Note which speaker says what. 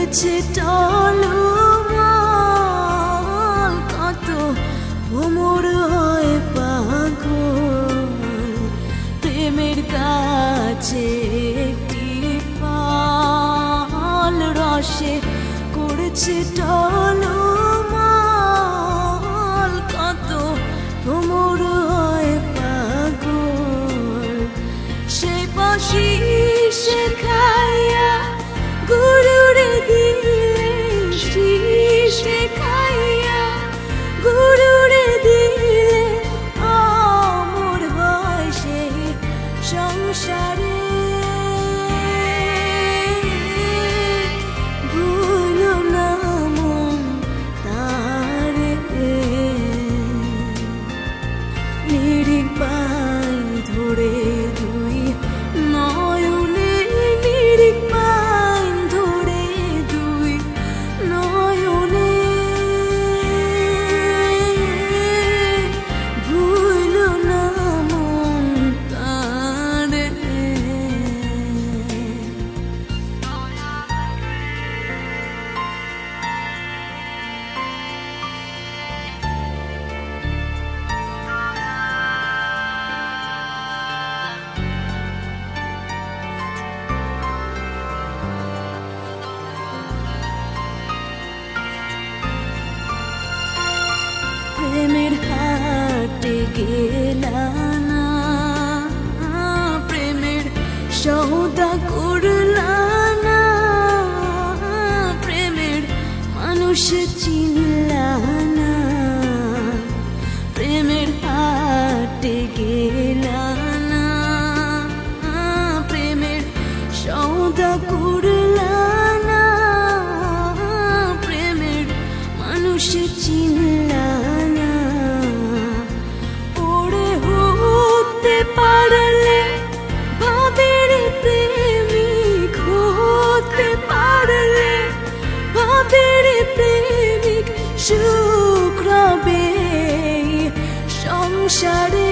Speaker 1: করেছে টলমল কত ভ্রমর হয় পাগল প্রেমের কাছে একটি ফল রসে করেছে টলমল কত ভ্রমর হয় পাগল সে বাঁশি সে খাইয়া গুরুরে দিলে সে খাইয়া গুরুরে দিলে অমর হয় সেই সংসারে ভুলো না মন তারে নিরিখ পাই ধরে দুই নয়নে নিরিখ পাই ধরে দুই নয়নে ভুলো না মন তারে প্রেমের হাটে গেলা না প্রেমের সৌদা করলা না প্রেমের মানুষ চিনলা না প্রেমের হাটে গেলা না প্রেমের সৌদা করলা না প্রেমের মানুষ চিনলা না ওরে হতে পারলে ভাবের প্রেমিক হতে পারলে ভাবের প্রেমিক সুখ রবে সংসারে